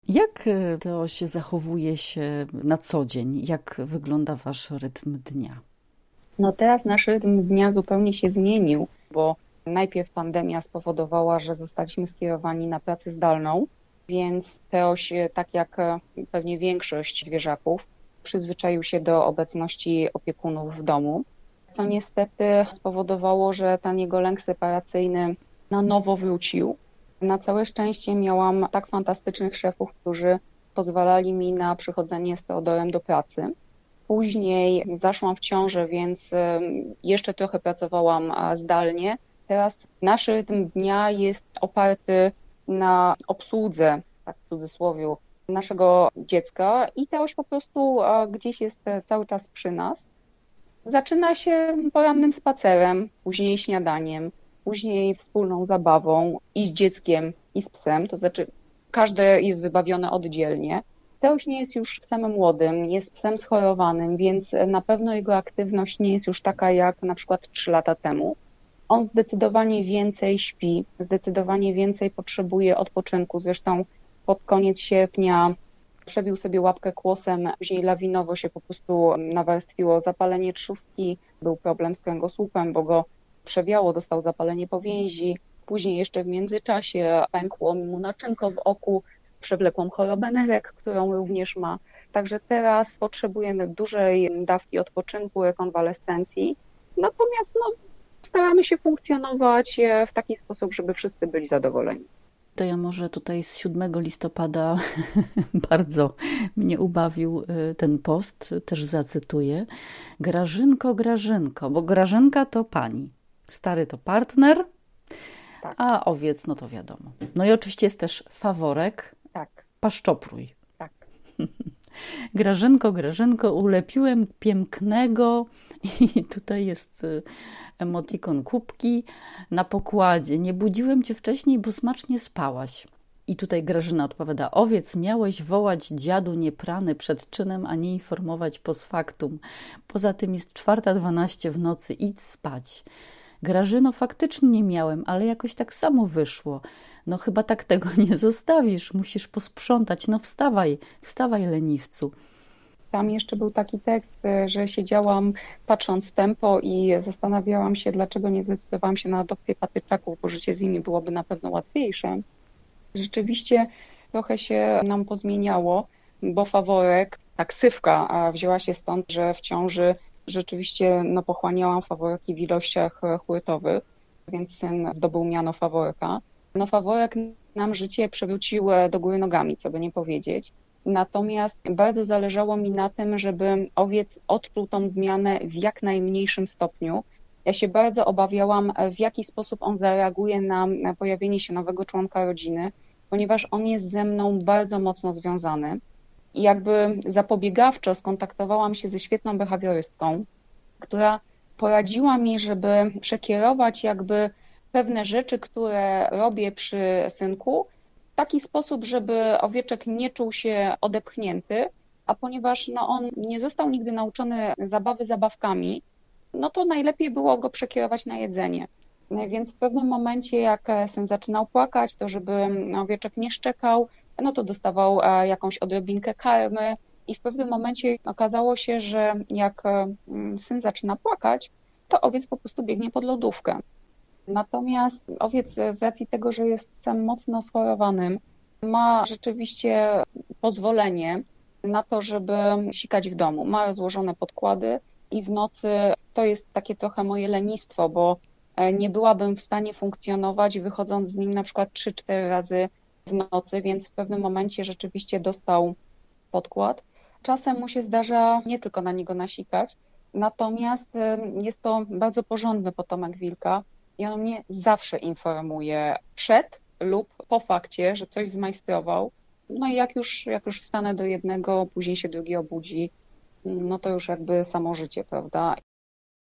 Jak Teoś zachowuje się na co dzień? Jak wygląda wasz rytm dnia? No teraz nasz rytm dnia zupełnie się zmienił, bo najpierw pandemia spowodowała, że zostaliśmy skierowani na pracę zdalną, więc Teoś, tak jak pewnie większość zwierzaków, przyzwyczaił się do obecności opiekunów w domu, co niestety spowodowało, że ten jego lęk separacyjny na nowo wrócił. Na całe szczęście miałam tak fantastycznych szefów, którzy pozwalali mi na przychodzenie z Teodorem do pracy. Później zaszłam w ciążę, więc jeszcze trochę pracowałam zdalnie. Teraz nasz rytm dnia jest oparty na obsłudze, tak w cudzysłowie, naszego dziecka i Teoś po prostu gdzieś jest cały czas przy nas. Zaczyna się porannym spacerem, później śniadaniem, później wspólną zabawą i z dzieckiem, i z psem, to znaczy każde jest wybawione oddzielnie. Teuś nie jest już psem młodym, jest psem schorowanym, więc na pewno jego aktywność nie jest już taka jak na przykład 3 lata temu. On zdecydowanie więcej śpi, zdecydowanie więcej potrzebuje odpoczynku. Zresztą pod koniec sierpnia przebił sobie łapkę kłosem, później lawinowo się po prostu nawarstwiło zapalenie trzustki, był problem z kręgosłupem, bo go przewiało, dostał zapalenie powięzi, później jeszcze w międzyczasie pękło mu naczynko w oku, przewlekłą chorobę nerek, którą również ma. Także teraz potrzebujemy dużej dawki odpoczynku, rekonwalescencji, natomiast staramy się funkcjonować w taki sposób, żeby wszyscy byli zadowoleni. To ja może tutaj z 7 listopada bardzo mnie ubawił ten post, też zacytuję. Grażynko, Grażynko, bo Grażynka to pani, stary to partner, Tak, a owiec no to wiadomo. No i oczywiście jest też faworek, tak, paszczoprój. tak. Grażynko, Grażynko, ulepiłem pięknego i tutaj jest emotikon kubki na pokładzie. Nie budziłem cię wcześniej, bo smacznie spałaś. I tutaj Grażyna odpowiada, owiec miałeś wołać dziadu nieprany przed czynem, a nie informować post factum. Poza tym jest 4:12 w nocy, idź spać. Grażyno, faktycznie nie miałem, ale jakoś tak samo wyszło. No chyba tak tego nie zostawisz, musisz posprzątać. No wstawaj, wstawaj leniwcu. Tam jeszcze był taki tekst, że siedziałam patrząc w tempo i zastanawiałam się, dlaczego nie zdecydowałam się na adopcję patyczaków, bo życie z nimi byłoby na pewno łatwiejsze. Rzeczywiście trochę się nam pozmieniało, bo faworek, ta ksywka wzięła się stąd, że w ciąży rzeczywiście pochłaniałam faworki w ilościach chłytowych, więc syn zdobył miano faworka. Faworek nam życie przewrócił do góry nogami, co by nie powiedzieć. Natomiast bardzo zależało mi na tym, żeby owiec odczuł tą zmianę w jak najmniejszym stopniu. Ja się bardzo obawiałam, w jaki sposób on zareaguje na pojawienie się nowego członka rodziny, ponieważ on jest ze mną bardzo mocno związany. I jakby zapobiegawczo skontaktowałam się ze świetną behawiorystką, która poradziła mi, żeby przekierować jakby pewne rzeczy, które robię przy synku, w taki sposób, żeby owieczek nie czuł się odepchnięty, a ponieważ on nie został nigdy nauczony zabawy zabawkami, to najlepiej było go przekierować na jedzenie. Więc w pewnym momencie, jak syn zaczynał płakać, to żeby owieczek nie szczekał, to dostawał jakąś odrobinkę karmy i w pewnym momencie okazało się, że jak syn zaczyna płakać, to owiec po prostu biegnie pod lodówkę. Natomiast owiec z racji tego, że jest psem mocno schorowanym, ma rzeczywiście pozwolenie na to, żeby sikać w domu. Ma rozłożone podkłady i w nocy to jest takie trochę moje lenistwo, bo nie byłabym w stanie funkcjonować wychodząc z nim na przykład 3-4 razy w nocy, więc w pewnym momencie rzeczywiście dostał podkład. Czasem mu się zdarza nie tylko na niego nasikać, natomiast jest to bardzo porządny potomek wilka i on mnie zawsze informuje przed lub po fakcie, że coś zmajstrował. I jak już wstanę do jednego, później się drugi obudzi, to już jakby samo życie, prawda?